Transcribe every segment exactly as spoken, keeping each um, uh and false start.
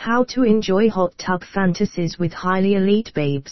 How to enjoy hot tub fantasies with highly elite babes.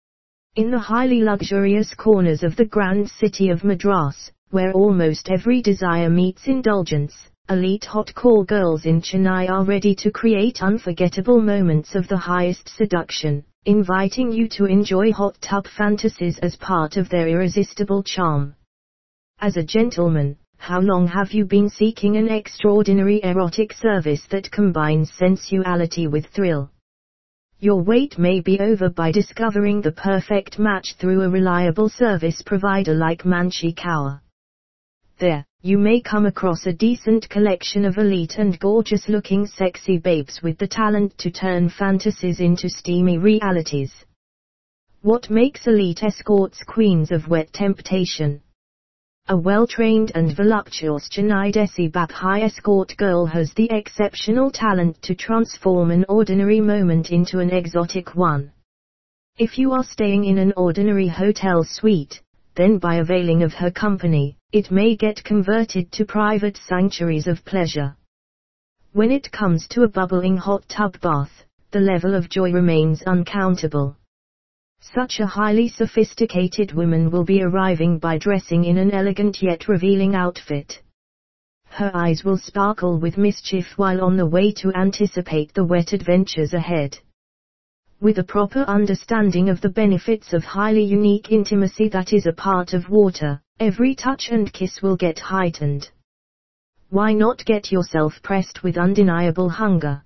In the highly luxurious corners of the grand city of Madras, where almost every desire meets indulgence, elite hot call girls in Chennai are ready to create unforgettable moments of the highest seduction, inviting you to enjoy hot tub fantasies as part of their irresistible charm. As a gentleman, how long have you been seeking an extraordinary erotic service that combines sensuality with thrill? Your wait may be over by discovering the perfect match through a reliable service provider like Manchi Kaur. There, you may come across a decent collection of elite and gorgeous-looking sexy babes with the talent to turn fantasies into steamy realities. What makes elite escorts queens of wet temptation? A well-trained and voluptuous Chennai Desi Babhai escort girl has the exceptional talent to transform an ordinary moment into an exotic one. If you are staying in an ordinary hotel suite, then by availing of her company, it may get converted to private sanctuaries of pleasure. When it comes to a bubbling hot tub bath, the level of joy remains uncountable. Such a highly sophisticated woman will be arriving by dressing in an elegant yet revealing outfit. Her eyes will sparkle with mischief while on the way to anticipate the wet adventures ahead. With a proper understanding of the benefits of highly unique intimacy that is a part of water, every touch and kiss will get heightened. Why not get yourself pressed with undeniable hunger?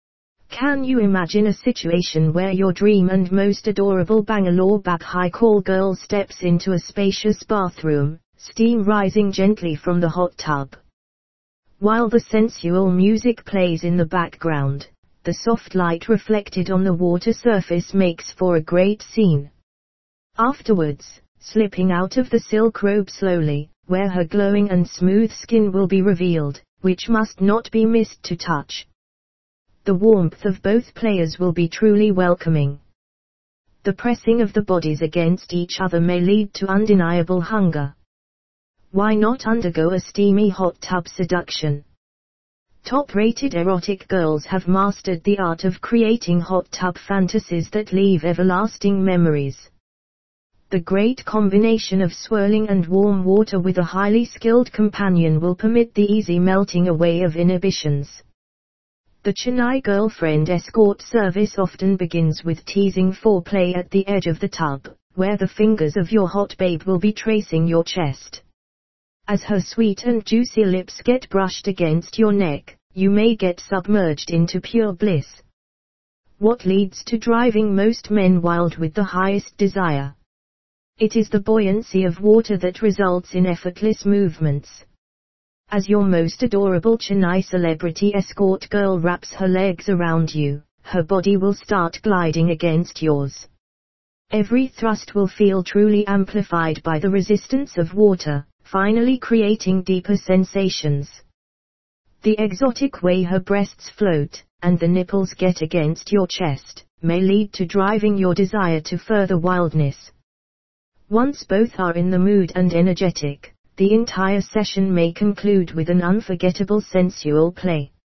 Can you imagine a situation where your dream and most adorable Bangalore Babhai call girl steps into a spacious bathroom, steam rising gently from the hot tub? While the sensual music plays in the background, the soft light reflected on the water surface makes for a great scene. Afterwards, slipping out of the silk robe slowly, where her glowing and smooth skin will be revealed, which must not be missed to touch. The warmth of both players will be truly welcoming. The pressing of the bodies against each other may lead to undeniable hunger. Why not undergo a steamy hot tub seduction? Top-rated erotic girls have mastered the art of creating hot tub fantasies that leave everlasting memories. The great combination of swirling and warm water with a highly skilled companion will permit the easy melting away of inhibitions. The Chennai girlfriend escort service often begins with teasing foreplay at the edge of the tub, where the fingers of your hot babe will be tracing your chest. As her sweet and juicy lips get brushed against your neck, you may get submerged into pure bliss. What leads to driving most men wild with the highest desire? It is the buoyancy of water that results in effortless movements. As your most adorable Chennai celebrity escort girl wraps her legs around you, her body will start gliding against yours. Every thrust will feel truly amplified by the resistance of water, finally creating deeper sensations. The exotic way her breasts float, and the nipples get against your chest, may lead to driving your desire to further wildness. Once both are in the mood and energetic, the entire session may conclude with an unforgettable sensual play.